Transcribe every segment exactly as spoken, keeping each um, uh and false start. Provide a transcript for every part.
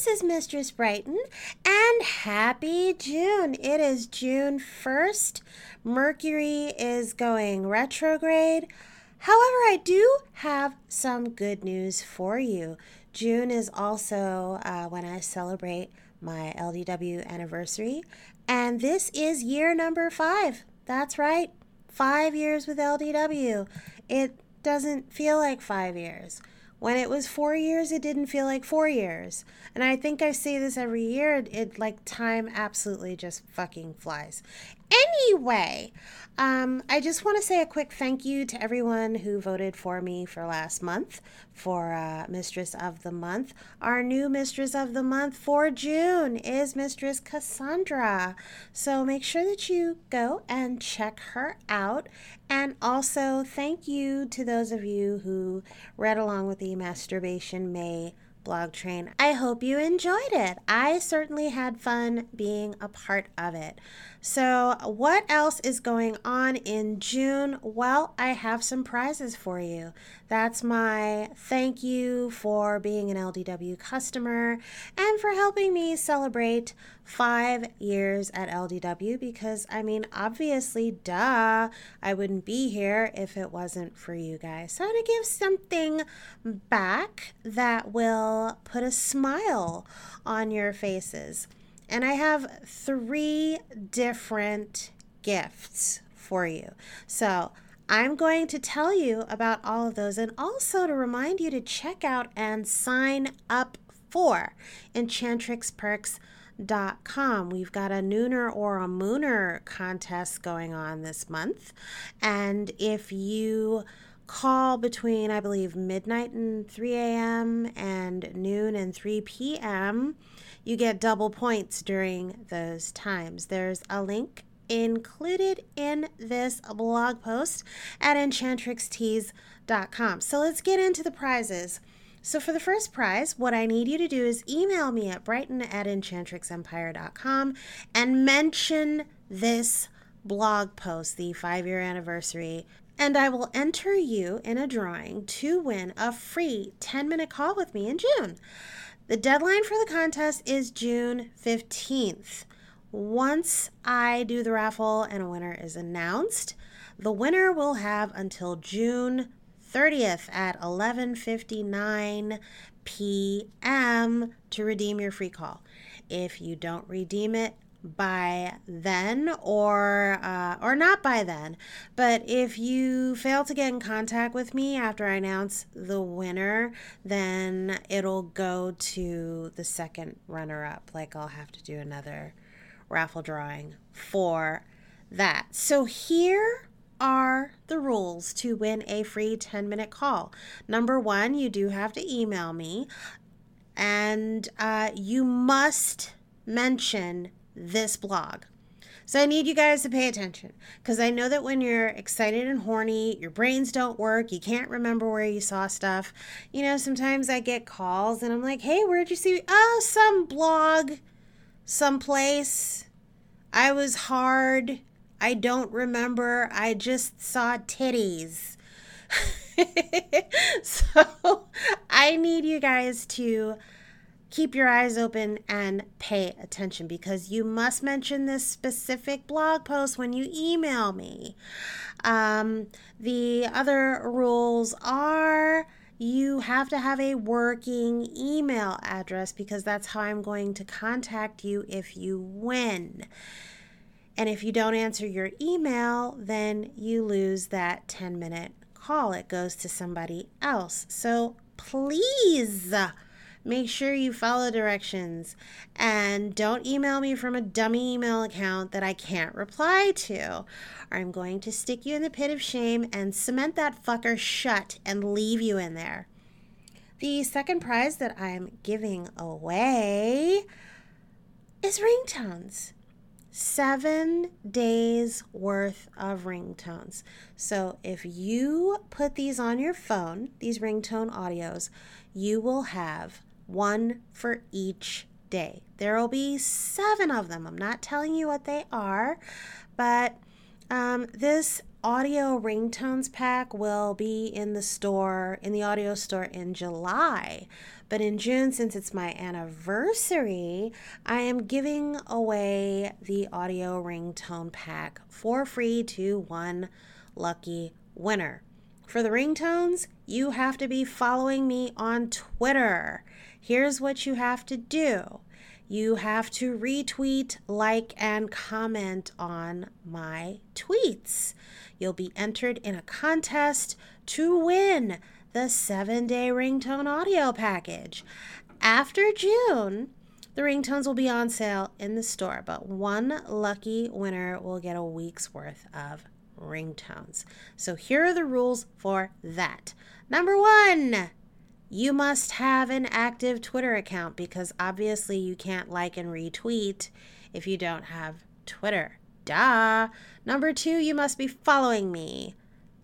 this is Mistress Brighton, and happy June. It is June first. Mercury is going retrograde. However, I do have some good news for you. June is also uh, when I celebrate my L D W anniversary, and this is year number five. That's right, five years with L D W. It doesn't feel like five years. When it was four years, it didn't feel like four years. And I think I say this every year. It, it like time absolutely just fucking flies. Anyway, um, I just want to say a quick thank you to everyone who voted for me for last month for uh, Mistress of the Month. Our new Mistress of the Month for June is Mistress Cassandra. So make sure that you go and check her out. And also thank you to those of you who read along with the Masturbation May blog train. I hope you enjoyed it. I certainly had fun being a part of it. So what else is going on in June? Well, I have some prizes for you. That's my thank you for being an L D W customer and for helping me celebrate five years at L D W, because I mean, obviously, duh, I wouldn't be here if it wasn't for you guys. So I'm going to give something back that will put a smile on your faces. And I have three different gifts for you. So I'm going to tell you about all of those, and also to remind you to check out and sign up for Enchantrix Perks dot com. We've got a nooner or a mooner contest going on this month. And if you call between, I believe, midnight and three a.m. and noon and three p.m., you get double points during those times. There's a link included in this blog post at enchantrix tees dot com. So let's get into the prizes. So for the first prize, what I need you to do is email me at brighton at enchantrix empire dot com and mention this blog post, the five-year anniversary, and I will enter you in a drawing to win a free ten-minute call with me in June. The deadline for the contest is June fifteenth. Once I do the raffle and a winner is announced, the winner will have until June thirtieth at eleven fifty-nine p.m. to redeem your free call. If you don't redeem it by then, or uh, or not by then, but if you fail to get in contact with me after I announce the winner, then it'll go to the second runner-up. Like, I'll have to do another raffle drawing for that. So here are the rules to win a free ten-minute call. Number one, you do have to email me, and uh, you must mention this blog. So I need you guys to pay attention, because I know that when you're excited and horny, your brains don't work. You can't remember where you saw stuff. You know, sometimes I get calls and I'm like, hey, where'd you see? Oh, some blog, someplace. I was hard. I don't remember. I just saw titties. So I need you guys to keep your eyes open and pay attention, because you must mention this specific blog post when you email me. Um, the other rules are you have to have a working email address, because that's how I'm going to contact you if you win. And if you don't answer your email, then you lose that ten-minute call. It goes to somebody else. So please make sure you follow directions, and don't email me from a dummy email account that I can't reply to, or I'm going to stick you in the pit of shame and cement that fucker shut and leave you in there. The second prize that I'm giving away is ringtones. Seven days worth of ringtones. So if you put these on your phone, these ringtone audios, you will have one for each day. There will be seven of them. I'm not telling you what they are, but um, this audio ringtones pack will be in the store, in the audio store in July. But in June, since it's my anniversary, I am giving away the audio ringtone pack for free to one lucky winner. For the ringtones, you have to be following me on Twitter. Here's what you have to do. You have to retweet, like, and comment on my tweets. You'll be entered in a contest to win the seven-day ringtone audio package. After June, the ringtones will be on sale in the store, but one lucky winner will get a week's worth of ringtones. So here are the rules for that. Number one, you must have an active Twitter account because obviously you can't like and retweet if you don't have Twitter. Duh. Number two, you must be following me.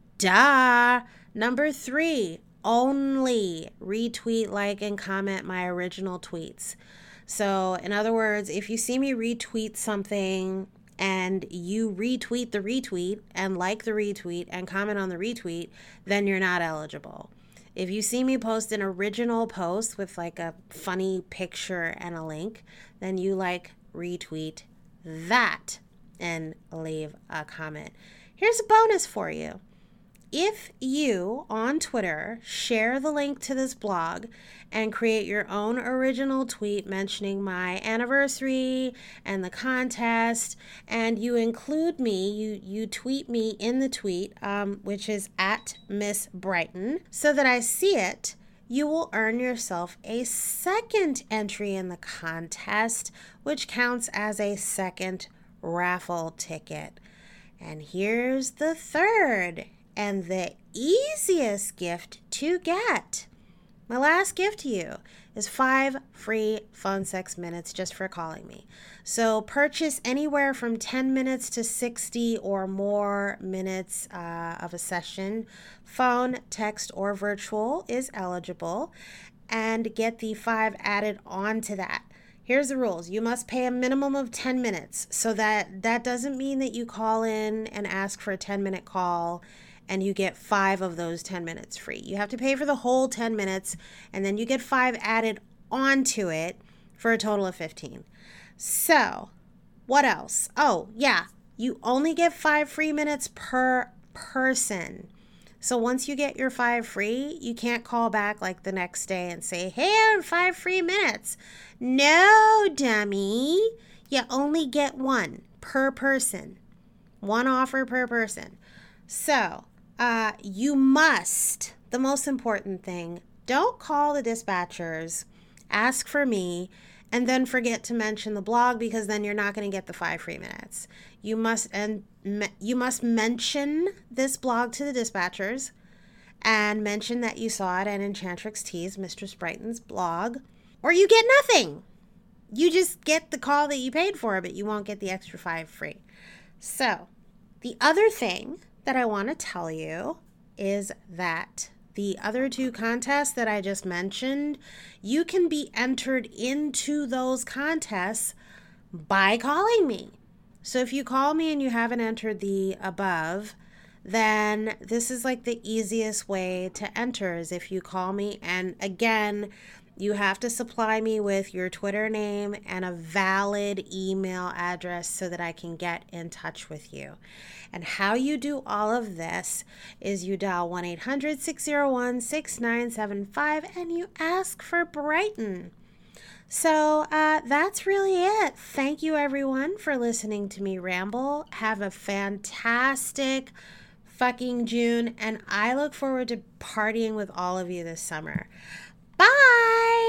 Duh. Number three, only retweet, like, and comment my original tweets. So in other words, if you see me retweet something and you retweet the retweet and like the retweet and comment on the retweet, then you're not eligible. If you see me post an original post with like a funny picture and a link, then you like retweet that and leave a comment. Here's a bonus for you. If you on Twitter share the link to this blog and create your own original tweet mentioning my anniversary and the contest, and you include me, you, you tweet me in the tweet, um, which is at Miss Brighton, so that I see it, you will earn yourself a second entry in the contest, which counts as a second raffle ticket. And here's the third and the easiest gift to get. My last gift to you is five free phone sex minutes just for calling me. So purchase anywhere from ten minutes to sixty or more minutes uh, of a session. Phone, text, or virtual is eligible, and get the five added on to that. Here's the rules. You must pay a minimum of ten minutes. So that, that doesn't mean that you call in and ask for a ten minute call and you get five of those ten minutes free. You have to pay for the whole ten minutes, and then you get five added onto it for a total of fifteen. So, what else? Oh, yeah, you only get five free minutes per person. So once you get your five free, you can't call back like the next day and say, hey, I have five free minutes. No, dummy. You only get one per person. One offer per person. So, Uh, you must, the most important thing, don't call the dispatchers, ask for me, and then forget to mention the blog, because then you're not going to get the five free minutes. You must and me, you must mention this blog to the dispatchers and mention that you saw it at Enchantrix Teas, Mistress Brighton's blog, or you get nothing. You just get the call that you paid for, but you won't get the extra five free. So, the other thing that I want to tell you is that the other two contests that I just mentioned, you can be entered into those contests by calling me. So if you call me and you haven't entered the above, then this is like the easiest way to enter is if you call me. And again, you have to supply me with your Twitter name and a valid email address so that I can get in touch with you. And how you do all of this is you dial one eight hundred, six oh one, six nine seven five and you ask for Brighton. So uh, that's really it. Thank you, everyone, for listening to me ramble. Have a fantastic fucking June, and I look forward to partying with all of you this summer. Bye!